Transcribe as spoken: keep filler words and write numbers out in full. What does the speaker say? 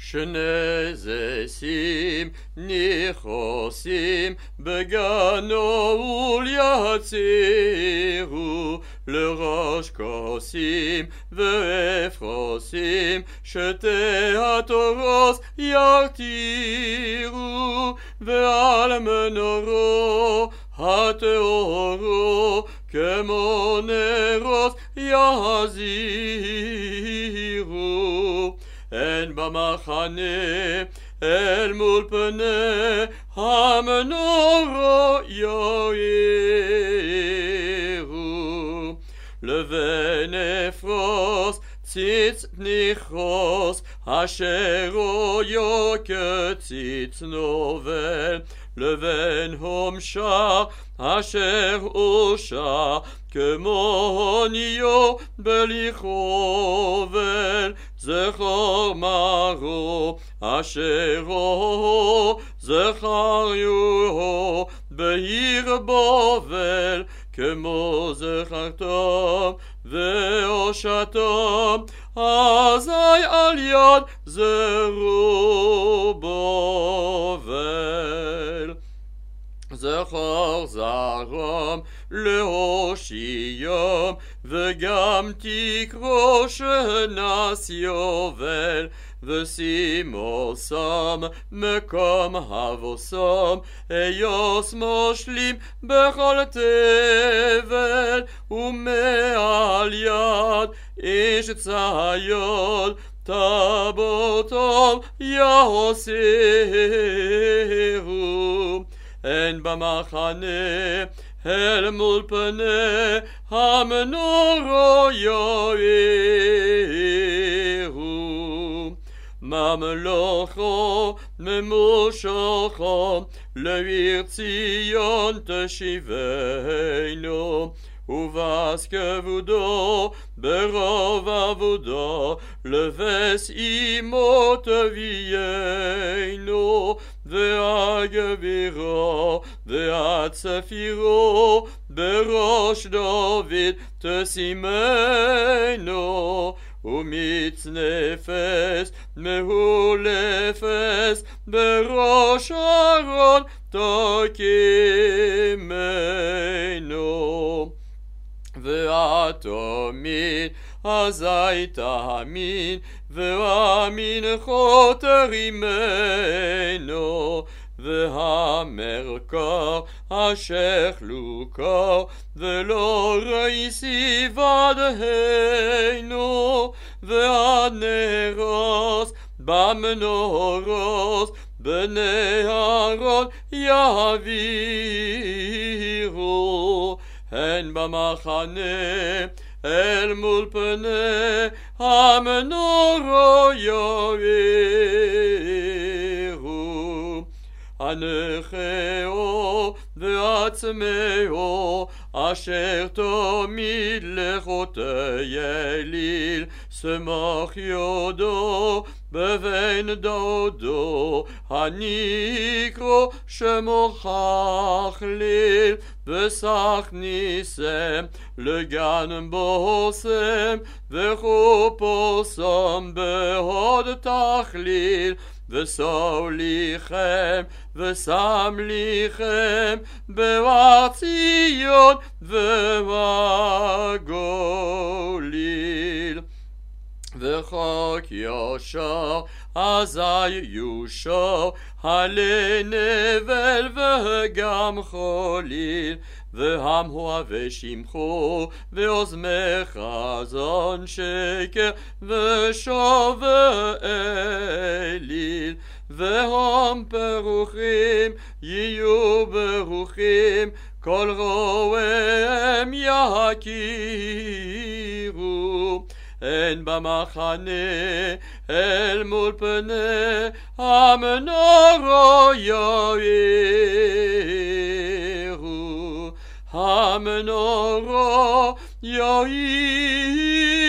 שני זיסים נכוסים בגנו וליצירו לראש כוסים ואפרוסים שתי התורוס ירתירו ועל מנורו הטהורו כמו נרוס יזירו אין במחנה אל מול פני המנורו יאירו לבין אפרוס ציץ נכרוס אשר אויו כציץ נובל לבין הומשה אשר אושה כמו הוניו בלי חובל זכור מרו אשר אוהו זכריוהו בעיר בובל כמו זכרתם והושעתם אזי על יד זרובבל זכור זרם להושיעם וגם תקרא שנס יובל ושימו שם מקום הבוסם איוס מושלים בכל תבל ומעל יד איש ציוד טבעותיו יהוסירו אין במחנה אל מול פני המנורו יאירו ממלוכו ממושכו לעיר ציון תשיבנו ובס כבודו ברוב עבודו לבס אמו תביאנו והגבירו והצפירו בראש דוד תשימנו ומיץ נפס מהול אפס בראש ארון תקימנו ואתומין אזי תאמין ואמין חותרימנו והמרכר אשר חלוקה ולא ראיסי ודהנו והנרוס במנורוס בני אהרון יעבירו הן במחנה אל מול פני המנורו יאירו הנכאו ועצמאו אשר תמיד לחוטא יליל שמח יודו בבין דודו הנקרא שמו חכליל וסך ניסם לגן בוסם וחופוסם בהוד תכליל וסוליכם ושמליכם בהר ציון ובגליל וחוק יושר אזי יושר הלי נבל וגם חוליל והמהו ושמחו ועוזמי חזון שקר ושובה אליל והם פרוחים יהיו ברוכים כל רועיהם יכירו אין במחנה אל מול פני המנורו יאירו המנורו יאירו